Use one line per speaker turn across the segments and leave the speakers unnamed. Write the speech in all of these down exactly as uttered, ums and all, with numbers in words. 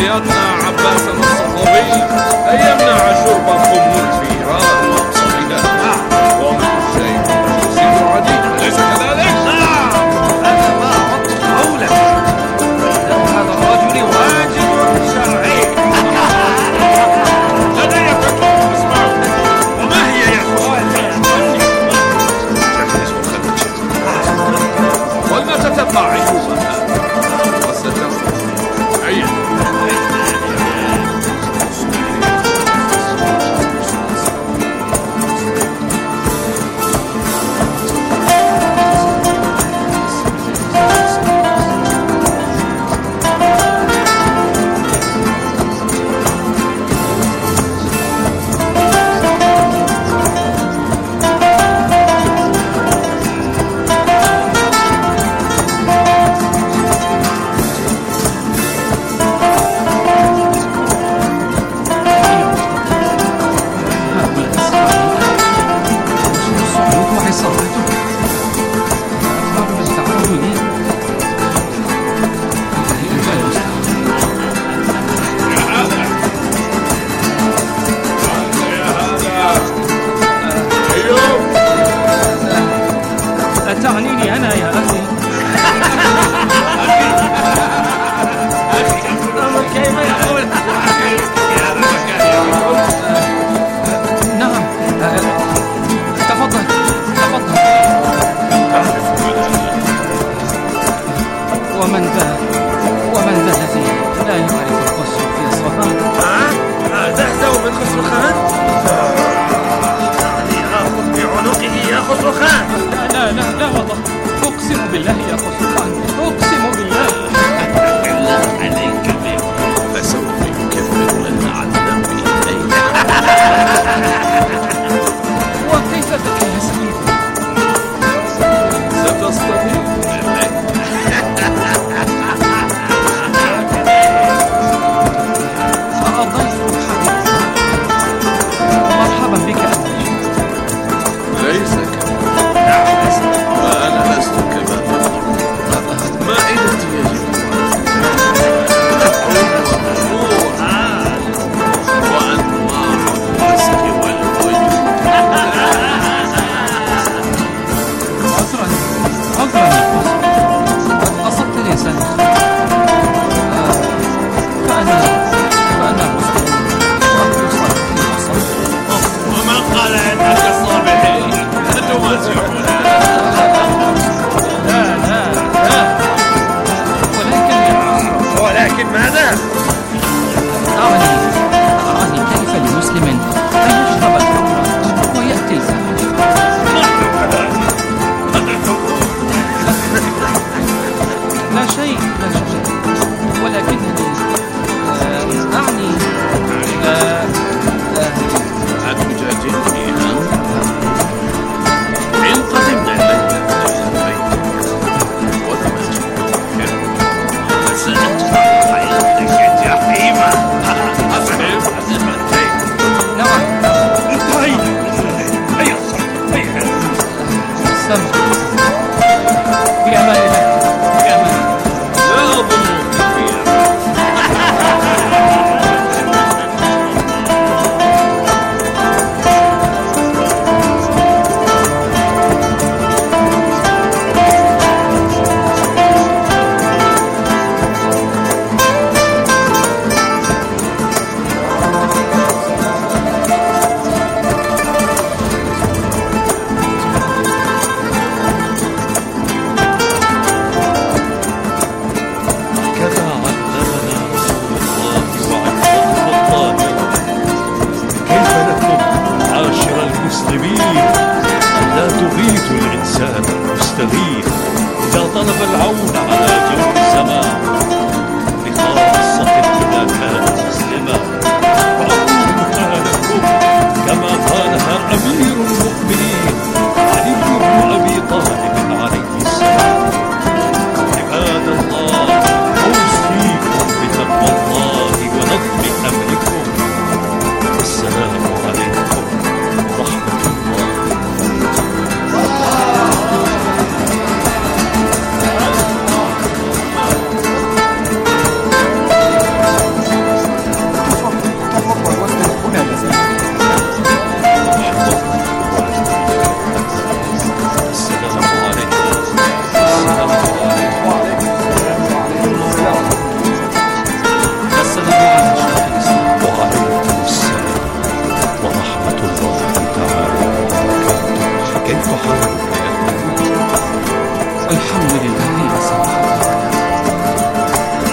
صبياتنا عباسنا الصفوي أن يمنع شرب الخمور في إيران وأمصارها ومن الشيء يزيد عديد، أليس كذلك؟
نعم، هذا ما عدت قوله. هذا الرجل واجب شرعي.
لدي فكرة، اسمعوا.
وما هي يا أخوان؟
ولنتتبع عيوبها وستنظر. هيا.
تعنيني أنا يا أخي. كيف يقول؟ نعم، تفضل تفضل. ومن ذا ومن ذا الذي لا يعرف الخسر في أصفهان؟ ها؟ تحزن من خسر خان؟ يعني آخذ بعنقه يا خسر خان. لا لا لا والله، أقسم بالله يا خسر خان، أقسم بالله.
بالله عليك فسوف يكفر لنا عن ذنبه إليك.
وكيف بك يا سيدي؟
ستستطيع.
الضيف الحبيب، مرحبا بك أبي.
ليس كما وأنا لست كما تظن. مائدتي يجب وأنواع المسك والوجه.
عذرا عذرا يا خسر، قد أصبت لساني. آه، فأنا فأنا مسلم.
ومن قال إنك الصابحين تمازحون؟
لا لا لا، ولكن يا ولكن ماذا؟ أراني أراني كيف لمسلم أن يشرب الخمر ويأتي الفاحشة. لا شيء لا شيء، ولكنني آه، أعني آه، آه،
أتجادلني ها؟ إن قدمنا الليلة إلى البيت والمسجد فسأجعل حياتك جحيما. أصحب أزمتين.
نعم.
هيا هيا هيا.
سمع، بأمان الله، بأمان الله.
لا أظنك في أمان.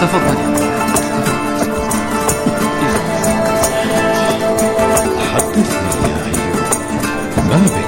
تفضل.
حدثني يا أيوب، ما بك؟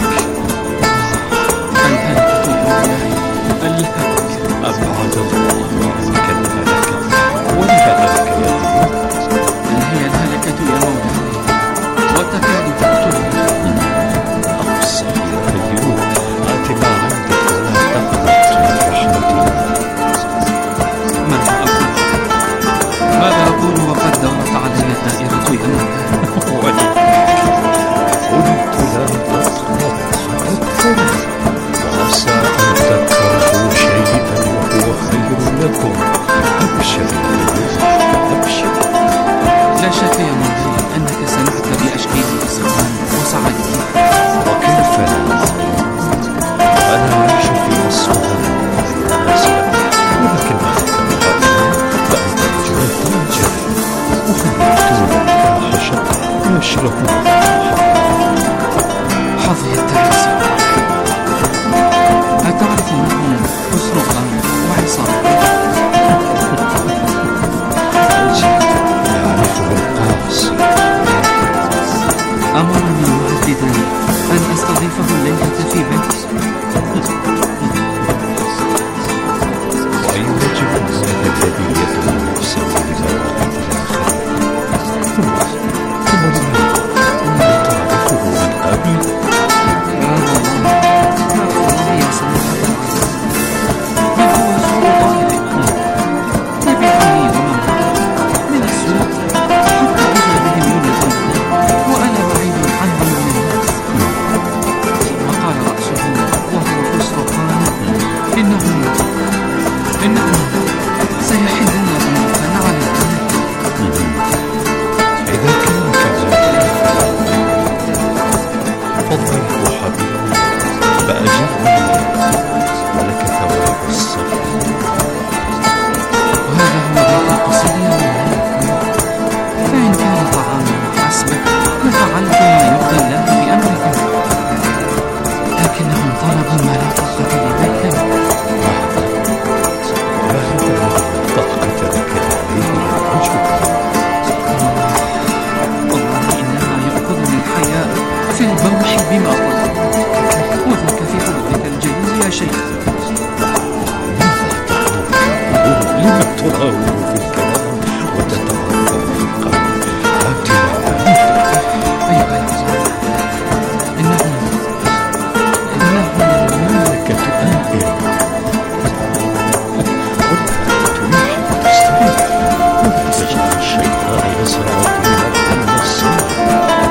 الهلكة يا مولاي، الهلكة.
أبعد الله عنك الهلكة. والهلكة يا أيوب؟
هي الهلكة يا مولاي، وتكاد تقتلني.
أقصى يا أيوب، آت ما عندك ولا تقنط من رحمة الله.
ماذا أقول؟ ماذا أقول وقد دورت علي الدائرة يا مولاي؟
ولذلك قلت لا تقنط أكثر، وعسى أن تكرهوا شيئا وهو خير لكم. أبشر يا أيوب، أبشر.
لا شك يا مولاي أنك سمعت بأشكال الإسلام وسعادتي.
وكيف لا؟ أنا أعيش في أسوأ الناس، ولكن أكثر فأنت رجل تاجر، وهم يأتون الفاحشة ويشربون الفاحشة.
حظي التعيس. أتعرف أنهم أسرقا وعصابة؟
أجل يعرفه القاصي.
أمرني مهددا أن أستضيفه الليلة في بيتي.
وأي رجل هذا الذي يدعو نفسه لمواقف الآخرين؟ ثم ثم لماذا تعرفه من قبل؟
يا الله، يا الله يا سماحة العزيز، من هو سوء ظاهر؟ تبعني ومن من السوء حتى إذا بهم يولدون وأنا بعيد عنهم من الناس. وقال رأسه وهو خسرقان: إنهم إنهم سيحلون ذنوبا على الأمل.
إذا كان كذلك فالضيف حبيبي، فأجرني ولك ثواب الصبر.
وهذا هو بيت القصيد يا مولاي، فإن كان طعاما حسبك لفعلت ما يرضي الله بأمركم، لكنهم طلبوا ما لا طاقة لي به.
وهذا الذي طاقة لك عليه الرجل.
والله إنما يأخذني الحياء في البوح بما قلت، وذاك في حضورك الجليل يا شيخ.
لم تراوغ في الكلام وتتعرض في القول؟ أنت لا
أيها الأخوة، إنهم إنهم
المملكة آمنة، والآن تريح وتستريح، ولا تجعل الشيطان يزرع فيها الأمن السام.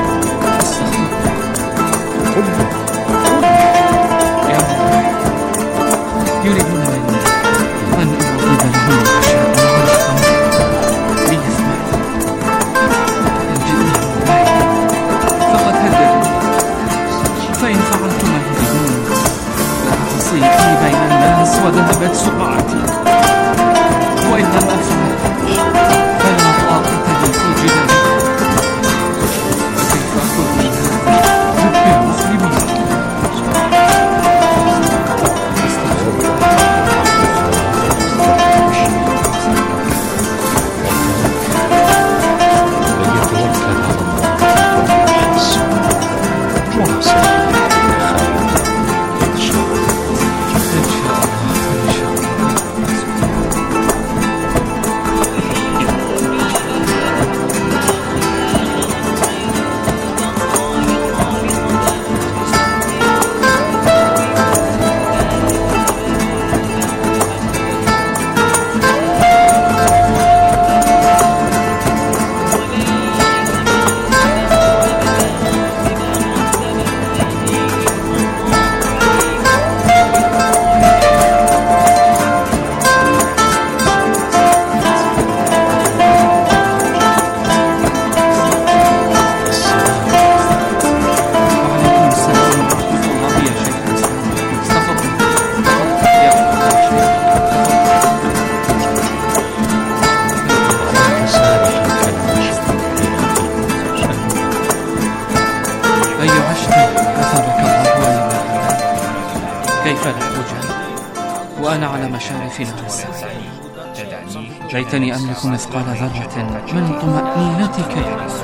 قل لي
يا مولاي، يريدون مني أن أوظف لهم العشاء مع الخمر ليسمعوا. الجد يا مولاي، فقد هددوا، فإن فعلت ما يريدون لأعصيتي بين الناس وذهبت سمعتي، وإن لم أفعل فلا طاقة لي في جدالي. وكيف أخذ من هذا ذنب المسلمين؟
ويتوكل على الله فهو حسبه، وعسى أن يكون خيرا إن شاء الله.
إن شاء الله، إن شاء الله. كيف لا أجل وأنا على مشارف نهر السعي.
تدعني
ليتني أملك مثقال ذرة من طمأنينتك يا رب.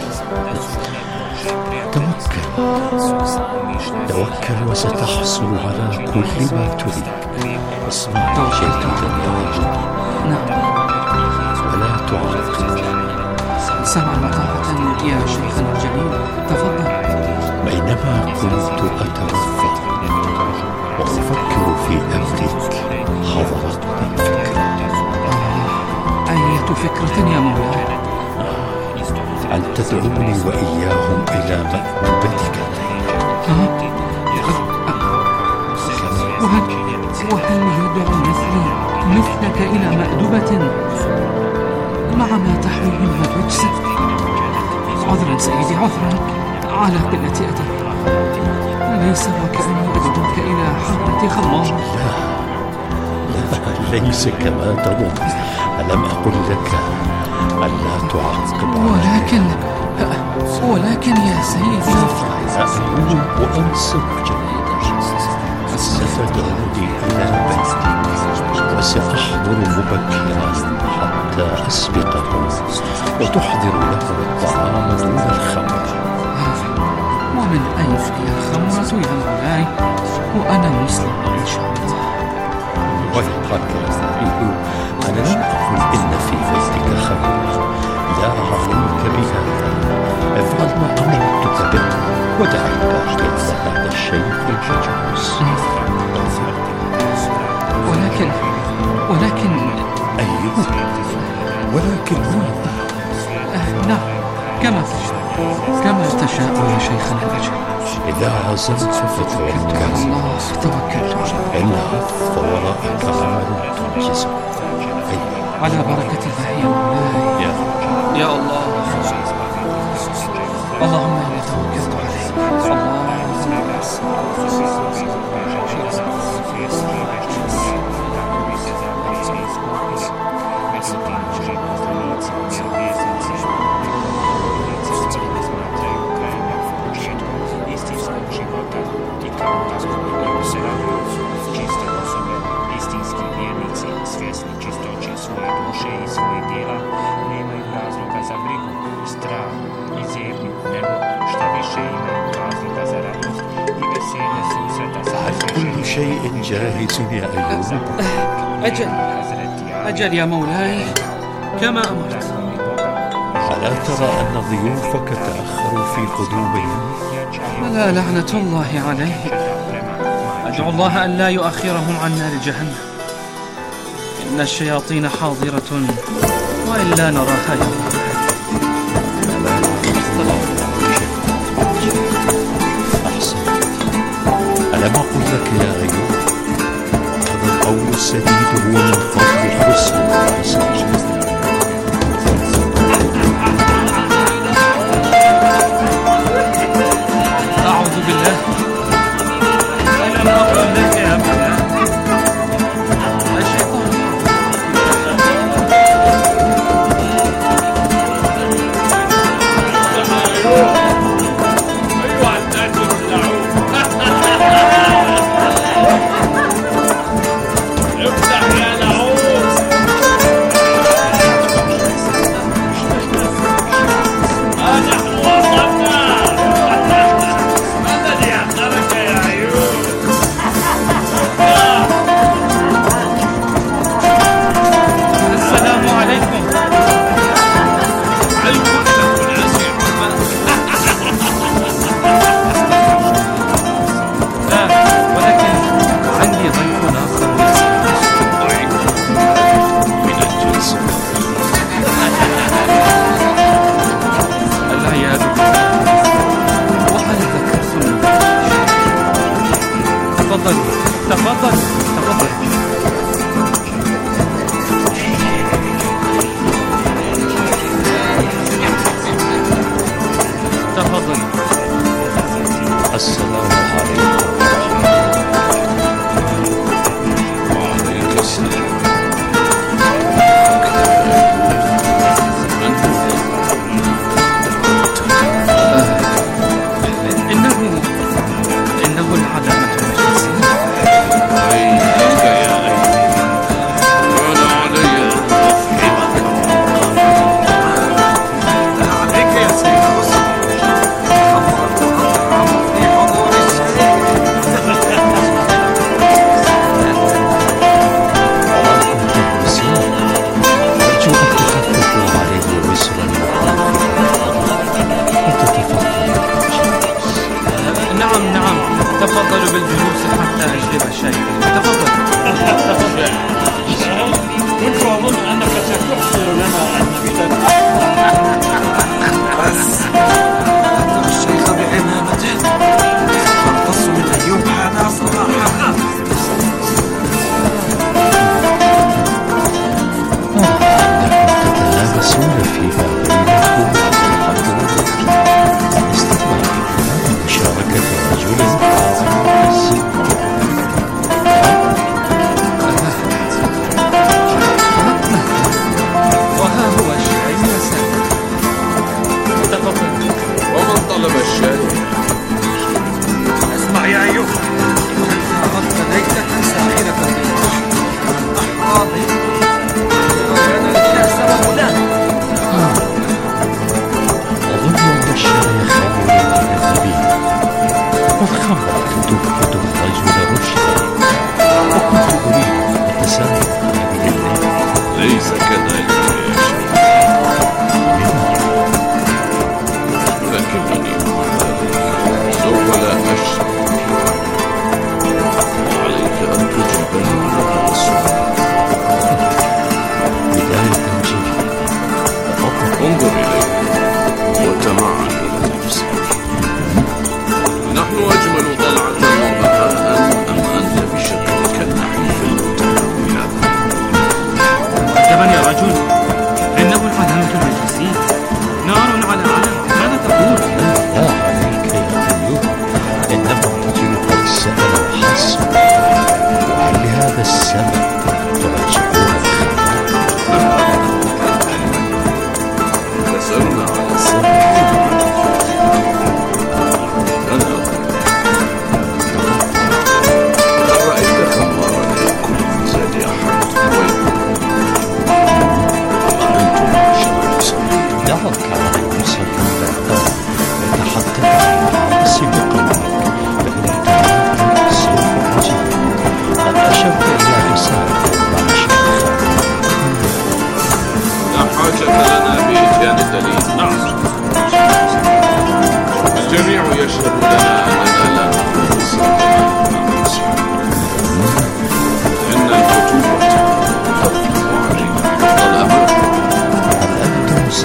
توكل توكل وستحصل على كل ما تريد. اسمع جيدا يا رجل.
نعم.
ولا تعاطل.
سمعا وطاعة يا شيخنا الجليل، تفضل.
بينما كنت أتوفى وأفكر في أمرك حضرتني فكرة.
آه، أية فكرة يا مولاي؟
أن تدعوني وإياهم إلى مأموبتك.
ها؟ وهل وهل يدعو مثلي مثلك إلى مأدبة مع ما تحويه من الرجس؟ عذرا سيدي، عذرا على قلة أدبي. ليس وكأني أدعوك إلى حضرة خمار.
لا، ليس كما تظن. ألم أقل لك ألا تعقب؟
ولكن ولكن يا سيدي،
أقول وأنصب جيدا. ستدعوني إلى بيتك وسأحضر مبكرا حتى أسبقهم وتحضر لهم الطعام دون الخمر.
ومن أين هي الخمرة يا مولاي؟ وأنا مسلم إن شاء الله.
ويحك الرأي. أنا لم أقل إن في بيتك خمر. لا عليك بهذا. افعل ما أمرتك به ودع الباقي هذا الشيء المجوز.
ولكن ولكن
أيوه ولكن ماذا؟
آه نعم، كما تشاء كما تشاء يا شيخنا الأجل.
إذا عزمت فتوكل على
الله. توكلت على
إن عف وراءك عمل تنجزه.
على بركة الله يا مولاي.
يا
يا الله، اللهم إني توكلت عليك. اللهم
كل شيء جاهز يا أيوب.
أجل أجل يا مولاي، كما أمرت.
ألا ترى أن ضيوفك تأخروا في قدومهم؟
ألا لعنة الله عليه. أدعو الله أن لا يؤخرهم عن نار جهنم. إن الشياطين حاضرة وإلا نراها يوم.
ألم أقل لك يا أيوب هذا القول السديد هو من فضل حسن العزيز.
أعوذ بالله. ألم أقل لك يا مولاي؟ الشيطان.
أيها الناس ابلعوا. افتح يا نعوم.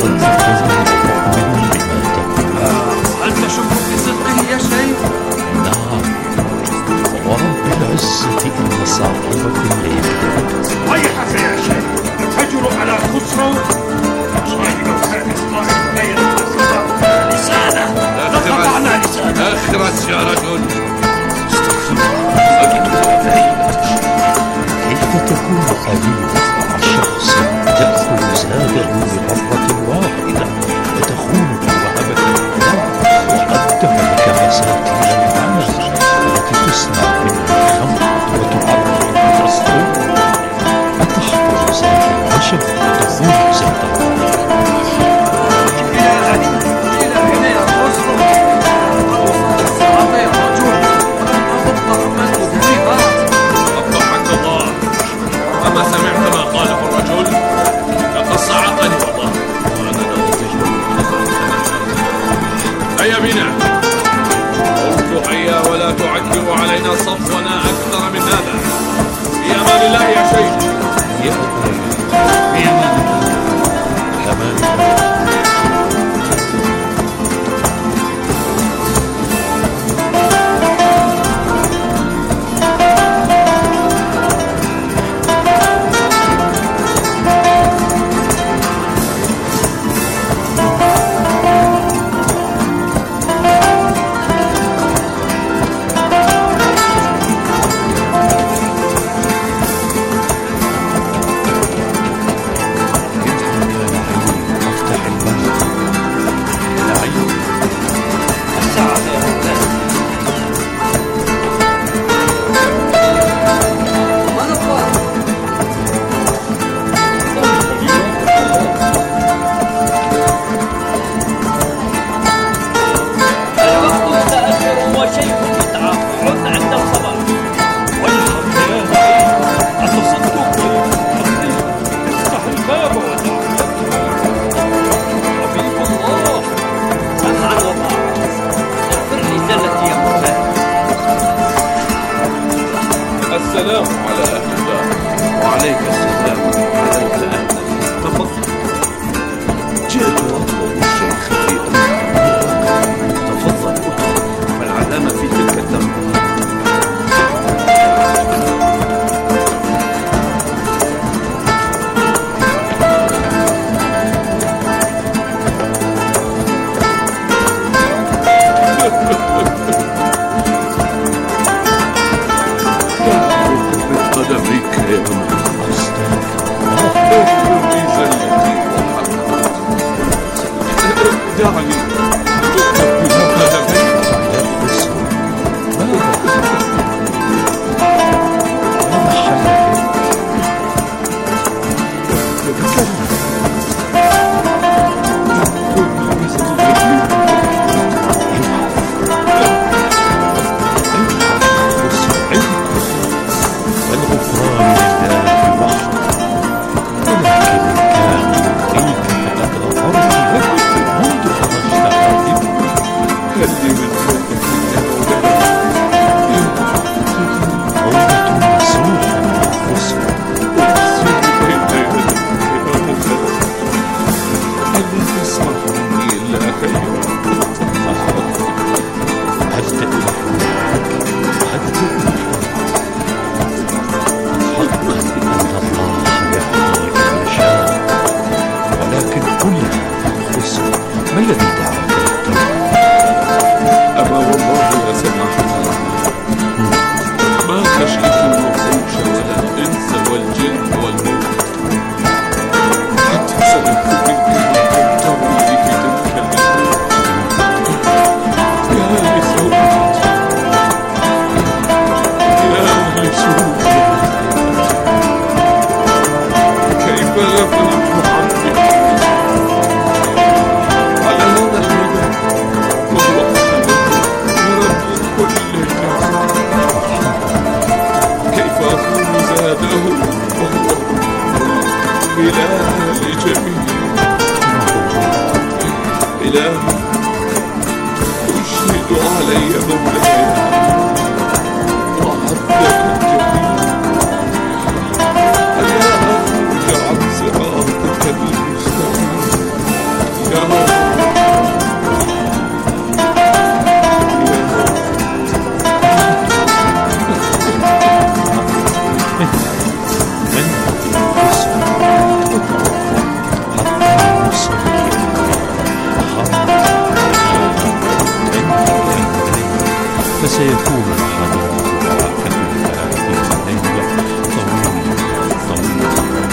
صدقني ومؤمن بما تقول.
هل تشك في صدقه يا شيخ؟
نعم، ورب العزة إن صاحبكم ليكذب.
ويحك يا شيخ، تجر على خسرو. والله لو كان إسرائيل غير لسانه لقطعنا لسانه.
أخرس يا رجل.
كيف تكون أمينا مع شخص تأخذ زاده بمرة واحدة وتخونه وعبك الله وقدم لك مساكين العالم التي تصنع منها الخمر وتعرف وتصدر؟ أتحفظ زاد العشب وتخون زاد الله؟
أما سمعت ما قاله الرجل؟ لقد صعقني والله، وأنا لا أطيق. هيا بنا. قلت هيا ولا تعكروا علينا صفونا أكثر من هذا. في أمان الله يا شيخ.
يا
في أمان الله.
أمان الله.
السلام على أهل الله.
وعليك السلام على الأهل. تفضل. جئت أطلب الشيخ في أمر. تفضل ادخل، فالعلامة في تلك الدار. قدميك يا أمر.
دعني
سيكون الحديث كفيها تلك الليلة طويلا طويلا.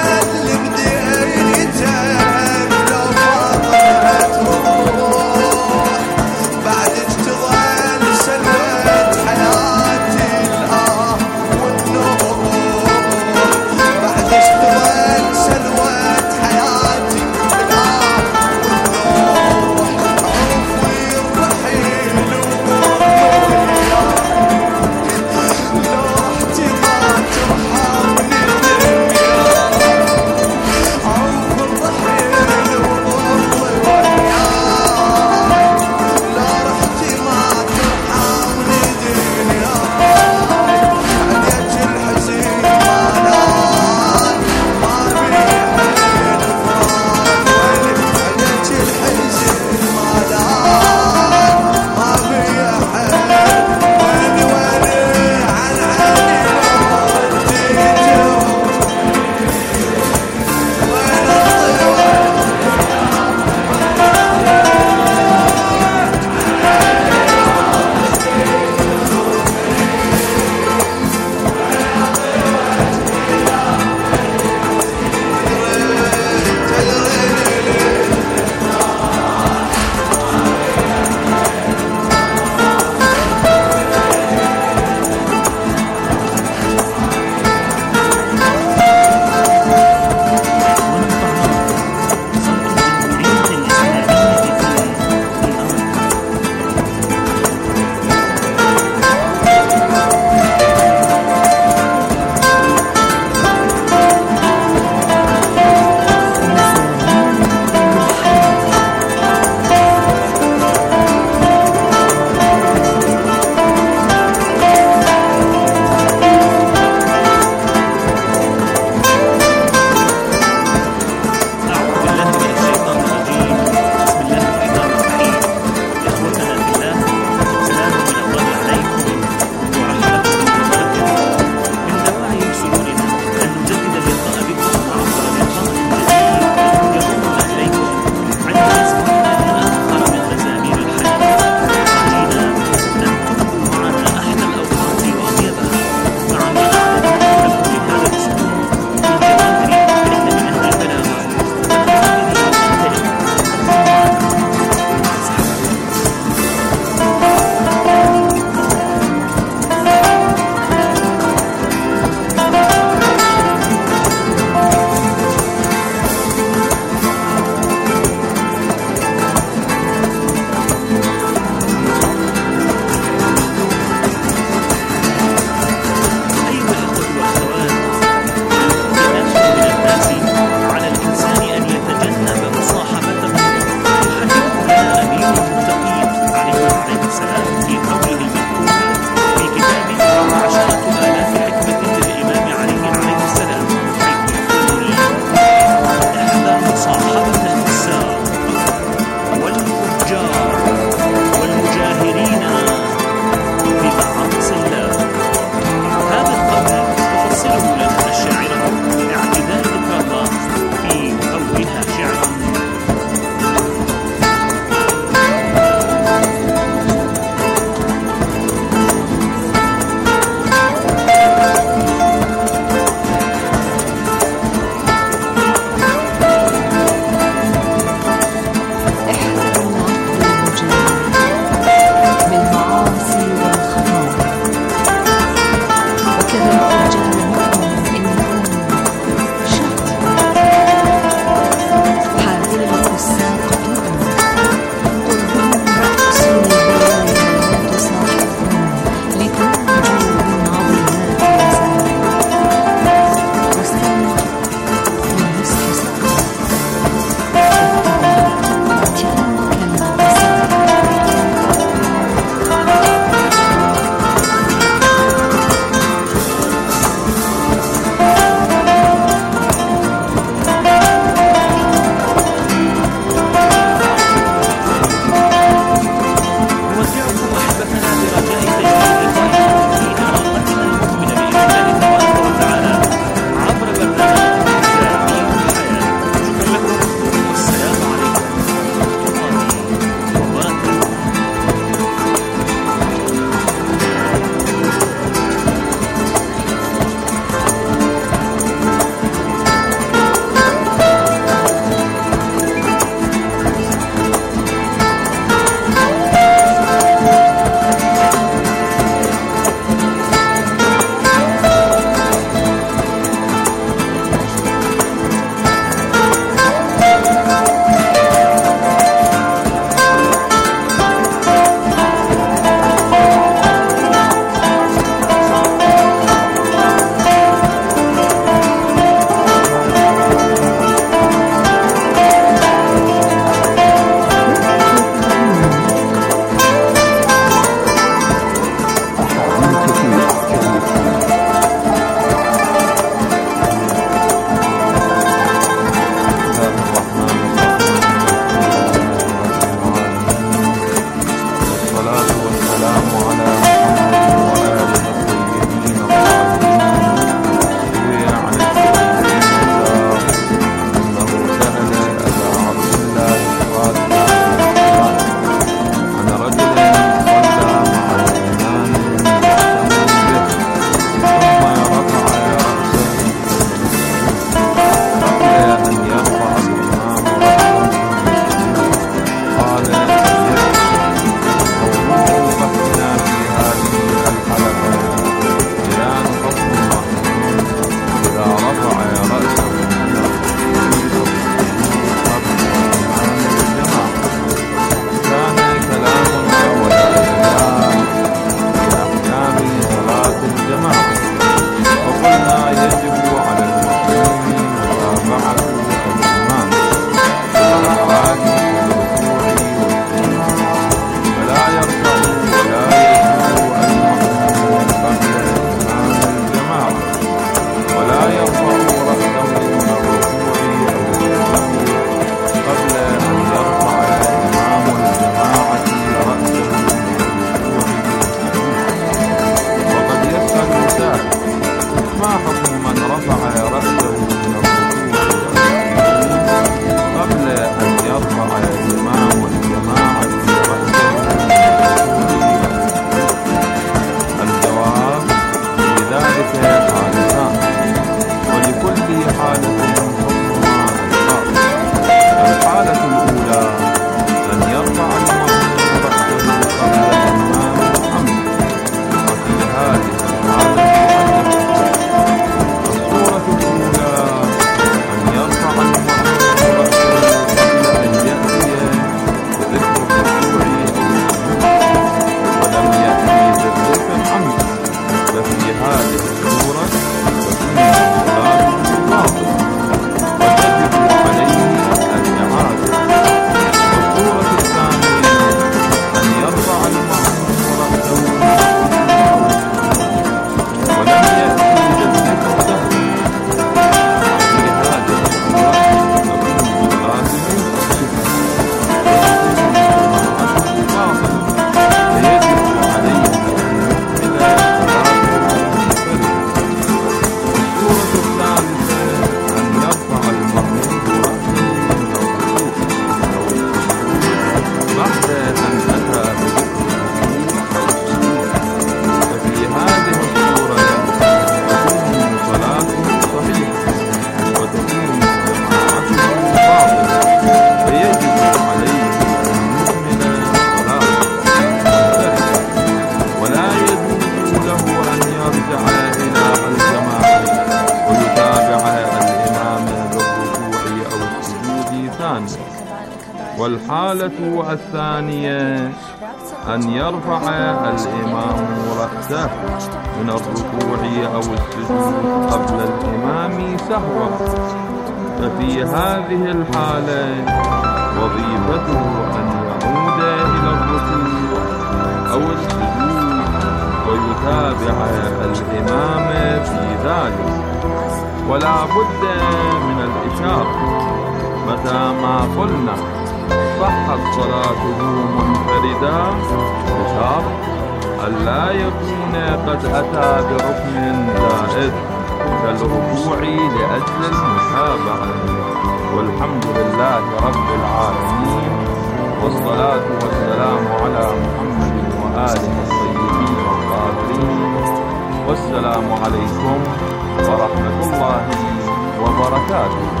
القرآن. والحالة الثانية أن يرفع الإمام رأسه من الركوع أو السجود قبل الإمام سهوا، ففي هذه الحالة وظيفته أن يعود إلى الركوع أو السجود ويتابع الإمام في ذلك. ولا بد من الإشارة متى ما قلنا صحت صلاته منفردا بشرط ألا يكون قد أتى بركن زائد كالركوع لأجل المتابعة. والحمد لله رب العالمين، والصلاة والسلام على محمد وآله الطيبين الطاهرين، والسلام عليكم ورحمة الله وبركاته.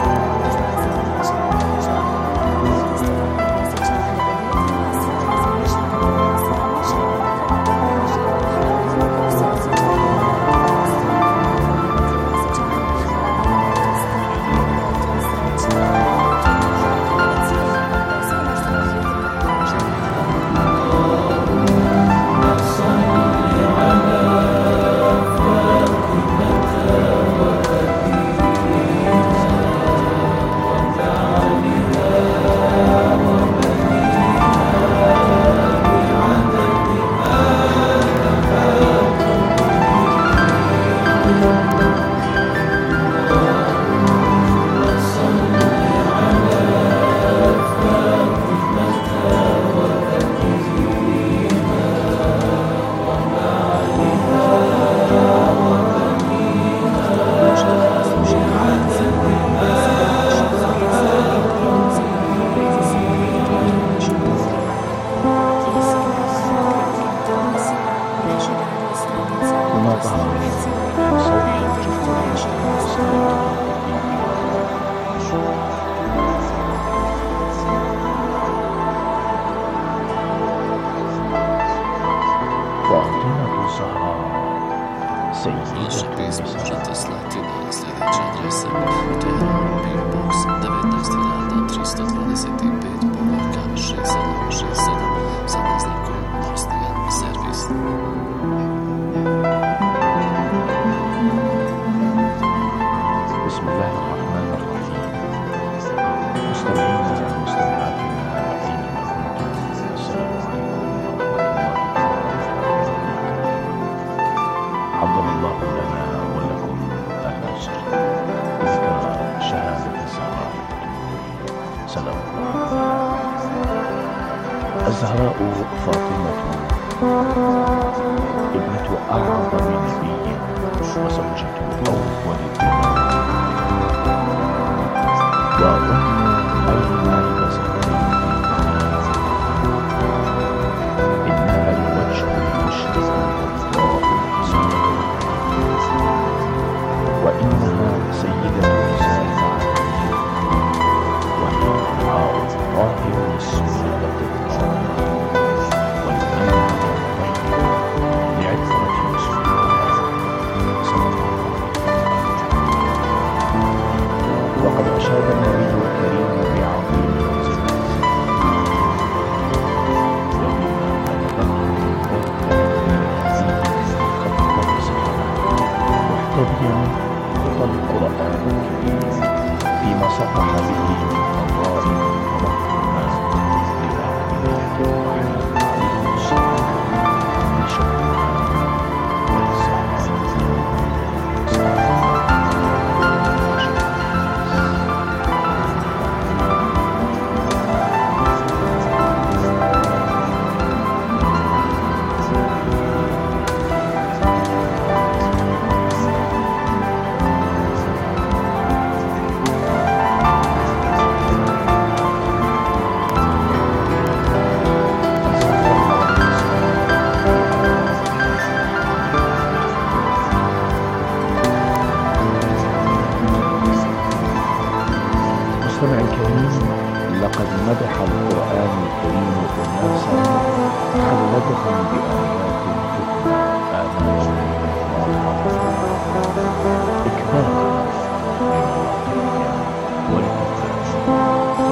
الزهراء فاطمة ابنة أعظم نبي وزوجة أول إمام وأم أيمن بزهرين إنها الوجه المشرق والضاء المصور، وإنها سيدة نساء العالمين، وهي الرعاء الطاهر للسنة الطاهرة والأمن الطيب لعطرة رسولها صلى الله عليه وسلم. وقد أشاد النبي الكريم بعظيم منزلته وبما بلغته من قد درسها محتويا خطى القرآن الكريم فيما صفح به من فضائل ومكرمات للأنبياء الرحمن عليهم السلام لشأنها وللزهراء المستمع الكريم، لقد مدح القرآن الكريم أناسا خلدهم بآيات تتلى آناء الليل إكمالا لمواطنها ولتكريمها.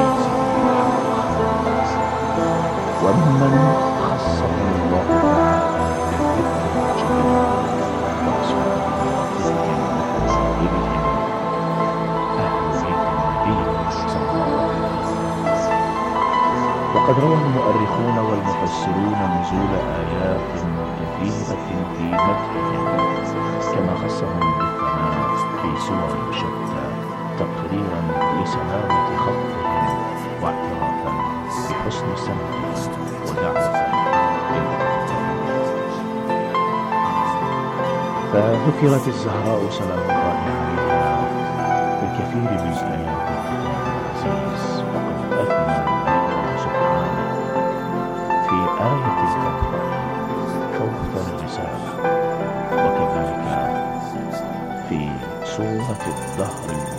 وممن خصهم الله تعالى بالذكر الجميل وصحبتهم وفضائلهم أهل بيت النبي صلى الله عليه وسلم. وقد روى المؤرخون والمفسرون نزول آيات كثيرة في مدحهم كما خصهم بالثناء في سور شتى تقريرا لسلامة خطهم واعترافا بحسن سمتهم ودعوة فذكرت الزهراء سلام الله عليها في الكثير من آيات الكتاب العزيز، وقد أثنى عليها سبحانه في آية الكوثر كوثر الرسالة، وكذلك في سورة الدهر